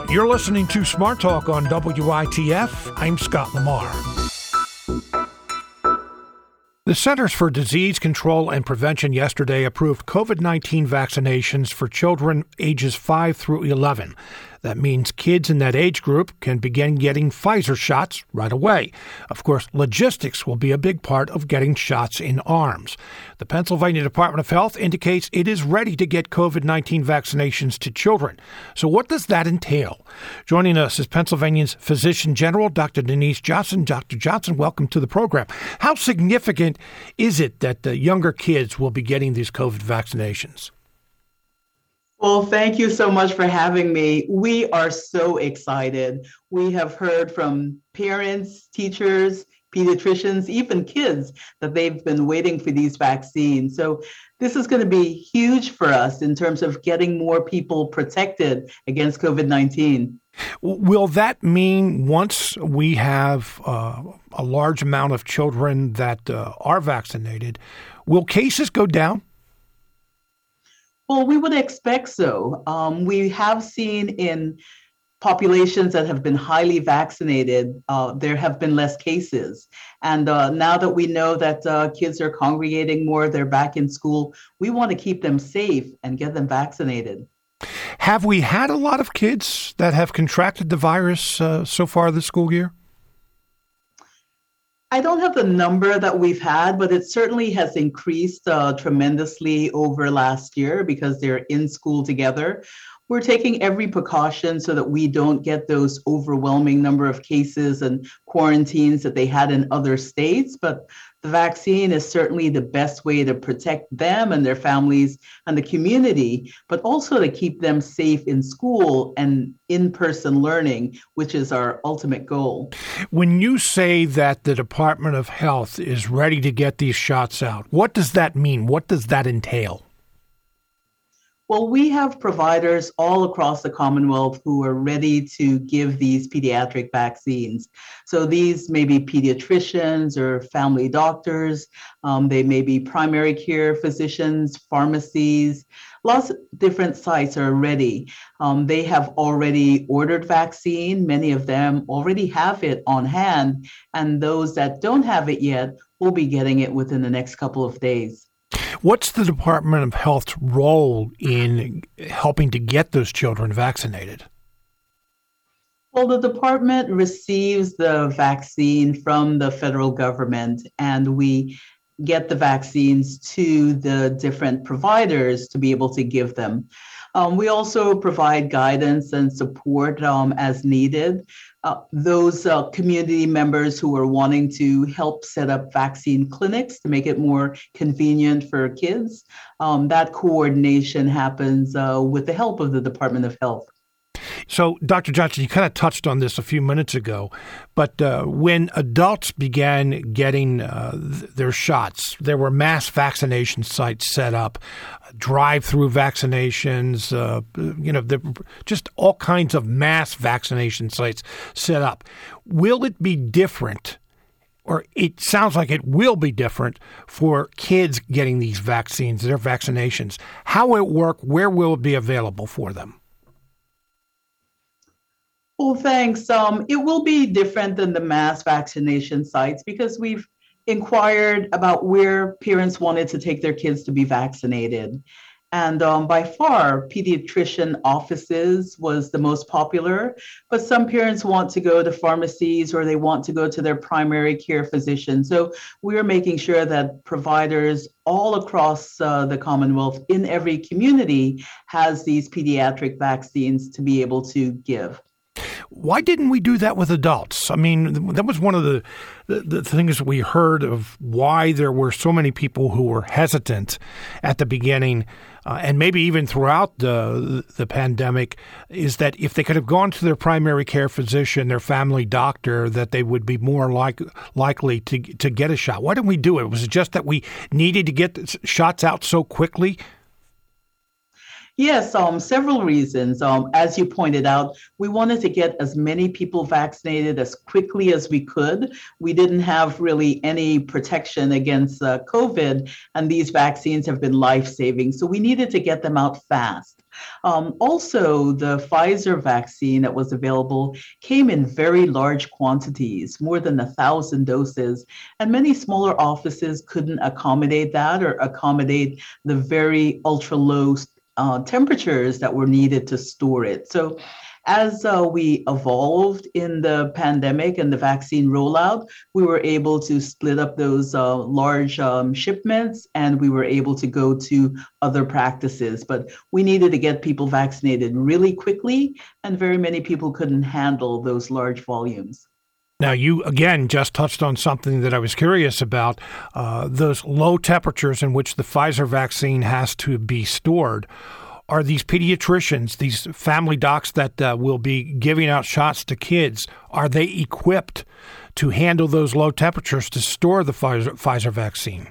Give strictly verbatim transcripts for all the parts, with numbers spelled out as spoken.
You're listening to Smart Talk on W I T F. I'm Scott Lamar. The Centers for Disease Control and Prevention yesterday approved COVID nineteen vaccinations for children ages five through eleven. That means kids in that age group can begin getting Pfizer shots right away. Of course, logistics will be a big part of getting shots in arms. The Pennsylvania Department of Health indicates it is ready to get COVID nineteen vaccinations to children. So what does that entail? Joining us is Pennsylvania's Physician General, Doctor Denise Johnson. Doctor Johnson, welcome to the program. How significant is it that the younger kids will be getting these COVID vaccinations? Well, thank you so much for having me. We are so excited. We have heard from parents, teachers, pediatricians, even kids, that they've been waiting for these vaccines. So this is going to be huge for us in terms of getting more people protected against COVID nineteen. Will that mean once we have uh, a large amount of children that uh, are vaccinated, will cases go down? Well, we would expect so. Um, we have seen in populations that have been highly vaccinated, uh, there have been less cases. And uh, now that we know that uh, kids are congregating more, they're back in school, we want to keep them safe and get them vaccinated. Have we had a lot of kids that have contracted the virus uh, so far this school year? I don't have the number that we've had, but it certainly has increased uh, tremendously over last year because they're in school together. We're taking every precaution so that we don't get those overwhelming number of cases and quarantines that they had in other states. But the vaccine is certainly the best way to protect them and their families and the community, but also to keep them safe in school and in-person learning, which is our ultimate goal. When you say that the Department of Health is ready to get these shots out, what does that mean? What does that entail? Well, we have providers all across the Commonwealth who are ready to give these pediatric vaccines. So these may be pediatricians or family doctors. Um, they may be primary care physicians, pharmacies. Lots of different sites are ready. Um, they have already ordered vaccine. Many of them already have it on hand. And those that don't have it yet will be getting it within the next couple of days. What's the Department of Health's role in helping to get those children vaccinated? Well, the department receives the vaccine from the federal government, and we get the vaccines to the different providers to be able to give them. Um, we also provide guidance and support um, as needed. Uh, those uh, community members who are wanting to help set up vaccine clinics to make it more convenient for kids, um, that coordination happens uh, with the help of the Department of Health. So, Doctor Johnson, you kind of touched on this a few minutes ago, but uh, when adults began getting uh, th- their shots, there were mass vaccination sites set up, drive-through vaccinations, uh, you know, there, just all kinds of mass vaccination sites set up. Will it be different, or it sounds like it will be different for kids getting these vaccines, their vaccinations? How will it work? Where will it be available for them? Well, thanks. Um, it will be different than the mass vaccination sites because we've inquired about where parents wanted to take their kids to be vaccinated. And um, by far, pediatrician offices was the most popular, but some parents want to go to pharmacies or they want to go to their primary care physician. So we're making sure that providers all across uh, the Commonwealth in every community has these pediatric vaccines to be able to give. Why didn't we do that with adults? I mean, that was one of the, the, the things that we heard of why there were so many people who were hesitant at the beginning, uh, and maybe even throughout the, the pandemic, is that if they could have gone to their primary care physician, their family doctor, that they would be more like, likely to to get a shot. Why didn't we do it? Was it just that we needed to get shots out so quickly? Yes, um, several reasons. Um, as you pointed out, we wanted to get as many people vaccinated as quickly as we could. We didn't have really any protection against uh, COVID, and these vaccines have been life-saving. So we needed to get them out fast. Um, also, the Pfizer vaccine that was available came in very large quantities, more than a thousand doses, and many smaller offices couldn't accommodate that or accommodate the very ultra-low Uh, temperatures that were needed to store it. So as uh, we evolved in the pandemic and the vaccine rollout, we were able to split up those uh, large um, shipments, and we were able to go to other practices. But we needed to get people vaccinated really quickly, and very many people couldn't handle those large volumes. Now, you, again, just touched on something that I was curious about, uh, those low temperatures in which the Pfizer vaccine has to be stored. Are these pediatricians, these family docs that uh, will be giving out shots to kids, are they equipped to handle those low temperatures to store the Pfizer, Pfizer vaccine?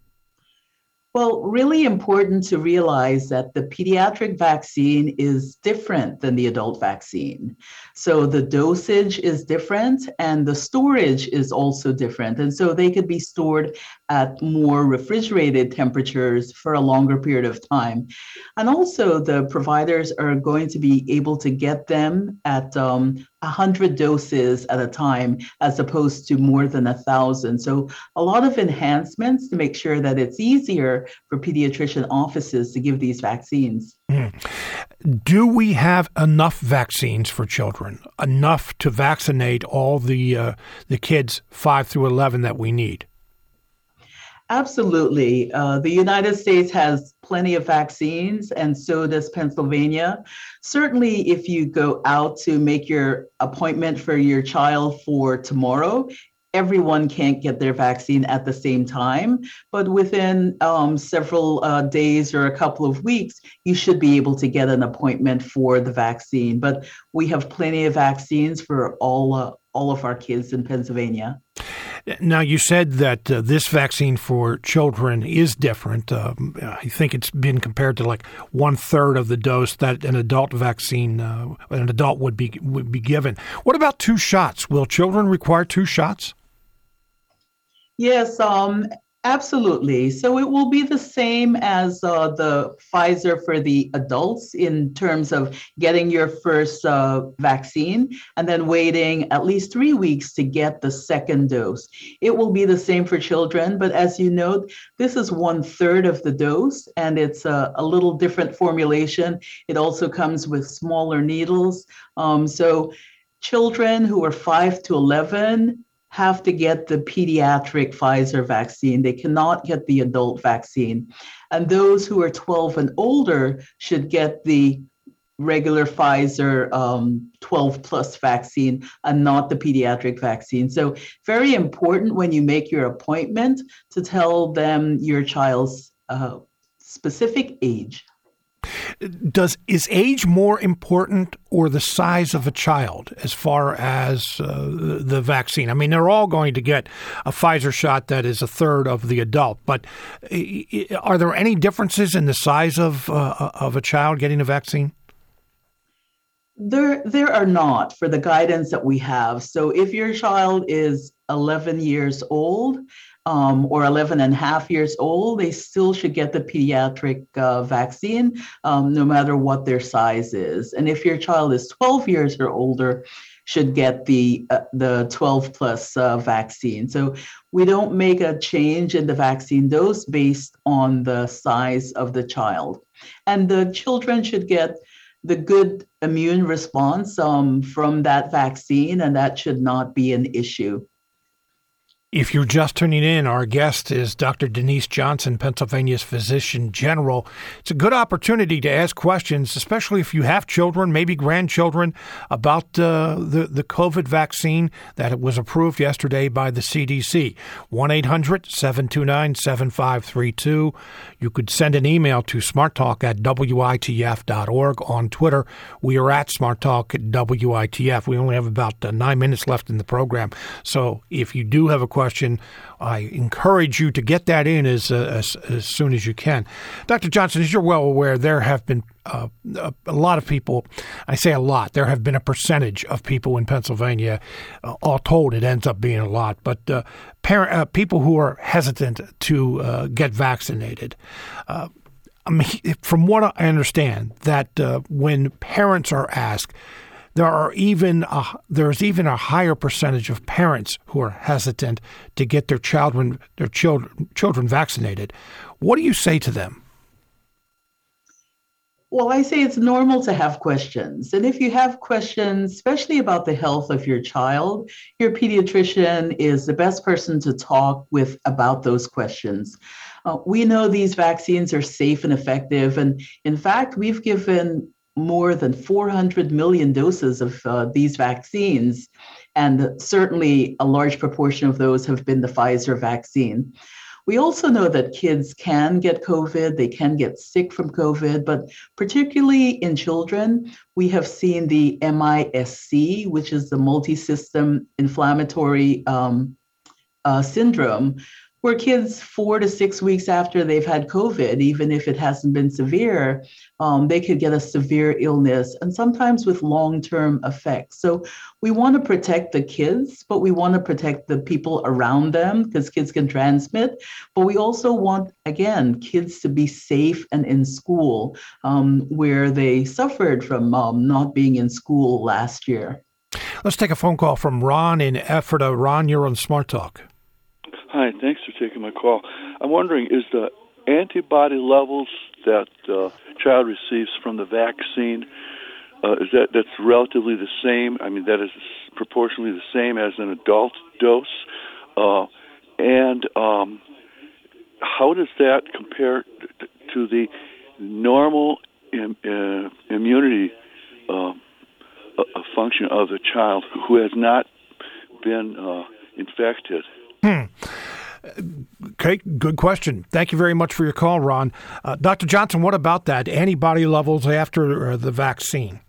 Well, really important to realize that the pediatric vaccine is different than the adult vaccine. So the dosage is different and the storage is also different. And so they could be stored at more refrigerated temperatures for a longer period of time. And also the providers are going to be able to get them at um, one hundred doses at a time, as opposed to more than a thousand. So a lot of enhancements to make sure that it's easier for pediatrician offices to give these vaccines. Mm. Do we have enough vaccines for children, enough to vaccinate all the uh, the kids five through eleven that we need? Absolutely. Uh, the United States has plenty of vaccines, and so does Pennsylvania. Certainly, if you go out to make your appointment for your child for tomorrow, everyone can't get their vaccine at the same time, but within um, several uh, days or a couple of weeks, you should be able to get an appointment for the vaccine. But we have plenty of vaccines for all uh, all of our kids in Pennsylvania. Now, you said that uh, this vaccine for children is different. Um, I think it's been compared to like one third of the dose that an adult vaccine, uh, an adult would be would be given. What about two shots? Will children require two shots? Yes, um, absolutely. So it will be the same as uh, the Pfizer for the adults in terms of getting your first uh, vaccine and then waiting at least three weeks to get the second dose. It will be the same for children, but as you know, this is one third of the dose, and it's a, a little different formulation. It also comes with smaller needles. Um, so children who are five to eleven have to get the pediatric Pfizer vaccine. They cannot get the adult vaccine. And those who are twelve and older should get the regular Pfizer um, twelve plus vaccine and not the pediatric vaccine. So very important when you make your appointment to tell them your child's uh, specific age. Does is age more important or the size of a child as far as uh, the, the vaccine? I mean, they're all going to get a Pfizer shot that is a third of the adult, but are there any differences in the size of uh, of a child getting a vaccine? There, there are not for the guidance that we have. So if your child is eleven years old, Um, or eleven and a half years old, they still should get the pediatric uh, vaccine, um, no matter what their size is. And if your child is twelve years or older, should get the uh, the twelve plus uh, vaccine. So we don't make a change in the vaccine dose based on the size of the child. And the children should get the good immune response um, from that vaccine, and that should not be an issue. If you're just tuning in, our guest is Doctor Denise Johnson, Pennsylvania's Physician General. It's a good opportunity to ask questions, especially if you have children, maybe grandchildren, about uh, the, the COVID vaccine that was approved yesterday by the C D C. one eight hundred seven two nine seven five three two. You could send an email to smarttalk at W I T F dot org. On Twitter, we are at smarttalk at W I T F. We only have about uh, nine minutes left in the program. So if you do have a question, question. I encourage you to get that in as, uh, as as soon as you can. Doctor Johnson, as you're well aware, there have been uh, a, a lot of people, I say a lot, there have been a percentage of people in Pennsylvania, uh, all told it ends up being a lot, but uh, parent, uh, people who are hesitant to uh, get vaccinated. Uh, I mean, from what I understand, that uh, when parents are asked, There are even a, there's even a higher percentage of parents who are hesitant to get their children their children children vaccinated. What do you say to them? Well, I say it's normal to have questions. And if you have questions, especially about the health of your child, your pediatrician is the best person to talk with about those questions. Uh, we know these vaccines are safe and effective. And in fact, we've given more than four hundred million doses of uh, these vaccines. And certainly a large proportion of those have been the Pfizer vaccine. We also know that kids can get COVID, they can get sick from COVID, but particularly in children, we have seen the M I S C, which is the multi-system inflammatory um, uh, syndrome, where kids four to six weeks after they've had COVID, even if it hasn't been severe, um, they could get a severe illness and sometimes with long-term effects. So we want to protect the kids, but we want to protect the people around them because kids can transmit. But we also want, again, kids to be safe and in school um, where they suffered from um, not being in school last year. Let's take a phone call from Ron in Ephrata. Ron, you're on Smart Talk. Hi, thanks for taking my call. I'm wondering, is the antibody levels that uh, child receives from the vaccine, uh, is that that's relatively the same? I mean, that is proportionally the same as an adult dose? Uh, and um, how does that compare t- to the normal im- uh, immunity uh, a function of the child who has not been uh, infected? Hmm. Okay, good question. Thank you very much for your call, Ron. Uh, Doctor Johnson, what about that? Antibody levels after uh, the vaccine?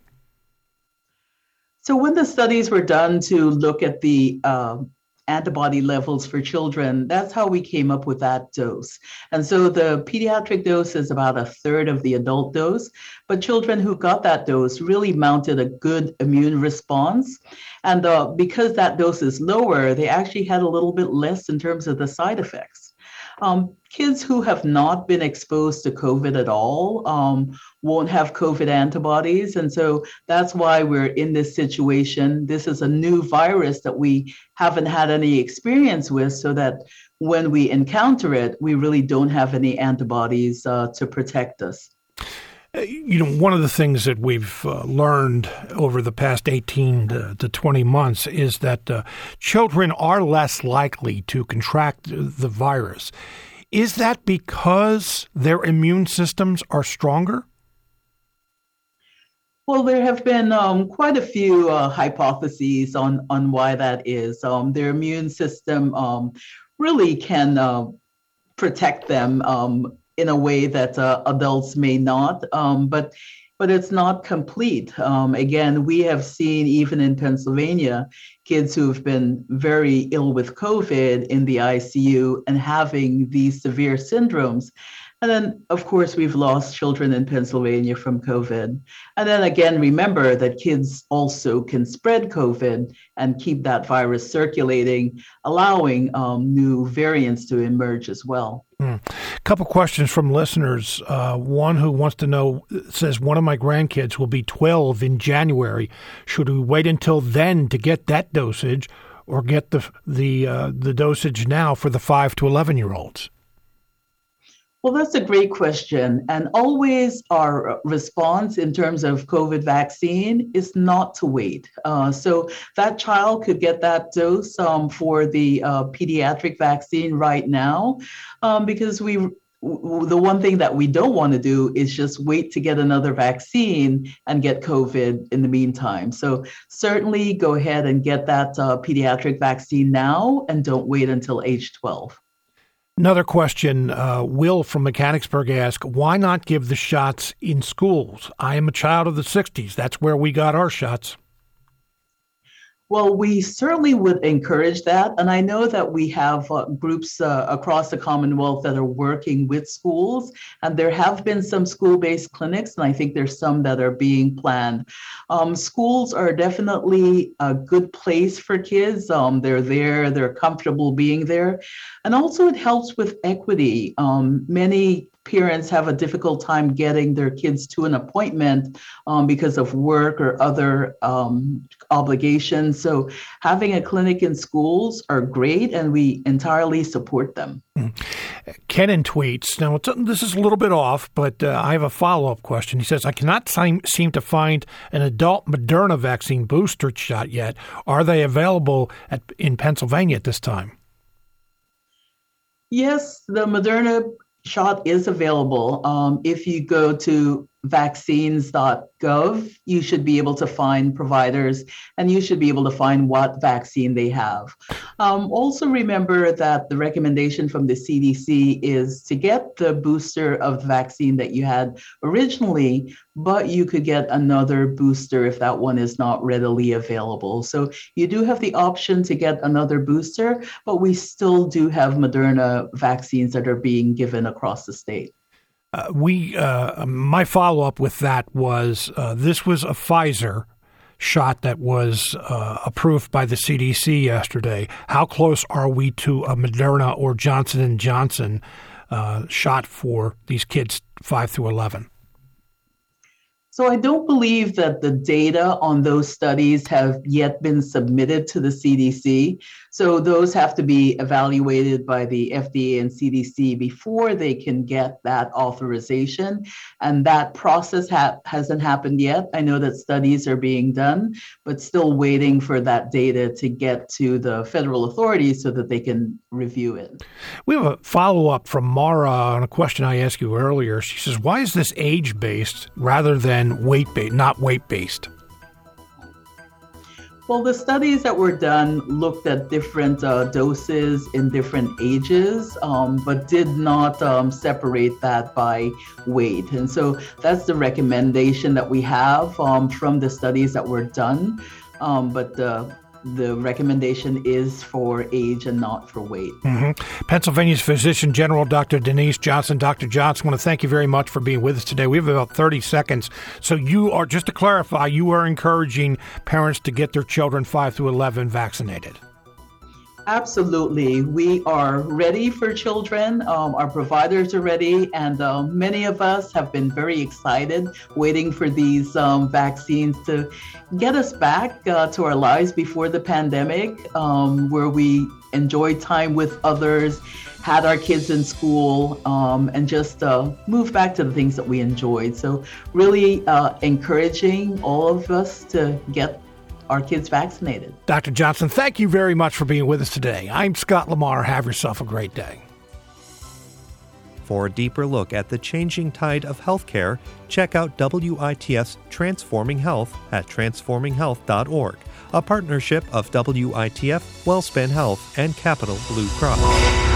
So when the studies were done to look at the uh, antibody levels for children, that's how we came up with that dose. And so the pediatric dose is about a third of the adult dose, but children who got that dose really mounted a good immune response. And uh, because that dose is lower, they actually had a little bit less in terms of the side effects. Um, kids who have not been exposed to COVID at all um, won't have COVID antibodies. And so that's why we're in this situation. This is a new virus that we haven't had any experience with, so that when we encounter it, we really don't have any antibodies uh, to protect us. You know, one of the things that we've uh, learned over the past eighteen to twenty months is that uh, children are less likely to contract the virus. Is that because their immune systems are stronger? Well, there have been um, quite a few uh, hypotheses on, on why that is. Um, their immune system um, really can uh, protect them um, in a way that uh, adults may not, um, but but it's not complete. Um, again, we have seen even in Pennsylvania, kids who have been very ill with COVID in the I C U and having these severe syndromes. And then, of course, we've lost children in Pennsylvania from COVID. And then again, remember that kids also can spread COVID and keep that virus circulating, allowing um, new variants to emerge as well. A couple questions from listeners. Uh, one who wants to know, says, one of my grandkids will be twelve in January. Should we wait until then to get that dosage or get the the uh, the dosage now for the five to eleven-year-olds? Well, that's a great question. And always our response in terms of COVID vaccine is not to wait. Uh, so that child could get that dose um, for the uh, pediatric vaccine right now, um, because we w- the one thing that we don't want to do is just wait to get another vaccine and get COVID in the meantime. So certainly go ahead and get that uh, pediatric vaccine now and don't wait until age twelve. Another question, uh, Will from Mechanicsburg asked, why not give the shots in schools? I am a child of the sixties. That's where we got our shots. Well, we certainly would encourage that. And I know that we have uh, groups uh, across the Commonwealth that are working with schools, and there have been some school-based clinics, and I think there's some that are being planned. Um, schools are definitely a good place for kids. Um, they're there, they're comfortable being there. And also it helps with equity. Um, many parents have a difficult time getting their kids to an appointment um, because of work or other um, obligations. So having a clinic in schools are great, and we entirely support them. Kenan tweets, now it's, this is a little bit off, but uh, I have a follow-up question. He says, I cannot seem, seem to find an adult Moderna vaccine booster shot yet. Are they available at, in Pennsylvania at this time? Yes, the Moderna shot is available. Um, if you go to vaccines dot gov, you should be able to find providers, and you should be able to find what vaccine they have. Um, also remember that the recommendation from the C D C is to get the booster of the vaccine that you had originally, but you could get another booster if that one is not readily available. So you do have the option to get another booster, but we still do have Moderna vaccines that are being given across the state. Uh, we, uh, my follow-up with that was uh, this was a Pfizer shot that was uh, approved by the C D C yesterday. How close are we to a Moderna or Johnson and Johnson uh, shot for these kids five through eleven? So I don't believe that the data on those studies have yet been submitted to the C D C. So those have to be evaluated by the F D A and C D C before they can get that authorization. And that process ha- hasn't happened yet. I know that studies are being done, but still waiting for that data to get to the federal authorities so that they can review it. We have a follow-up from Mara on a question I asked you earlier. She says, why is this age-based rather than weight-based, not weight-based? Well, the studies that were done looked at different uh, doses in different ages, um, but did not um, separate that by weight. And so that's the recommendation that we have um, from the studies that were done. Um, but the The recommendation is for age and not for weight. Mm-hmm. Pennsylvania's Physician General, Doctor Denise Johnson. Doctor Johnson, I want to thank you very much for being with us today. We have about thirty seconds. So you are, just to clarify, you are encouraging parents to get their children five through eleven vaccinated. Absolutely. We are ready for children. Um, our providers are ready, and uh, many of us have been very excited waiting for these um, vaccines to get us back uh, to our lives before the pandemic, um, where we enjoyed time with others, had our kids in school, um, and just uh, move back to the things that we enjoyed. So really uh, encouraging all of us to get our kids vaccinated. Doctor Johnson, thank you very much for being with us today. I'm Scott Lamar. Have yourself a great day. For a deeper look at the changing tide of healthcare, check out W I T F's Transforming Health at transforming health dot org, a partnership of W I T F, WellSpan Health, and Capital Blue Cross.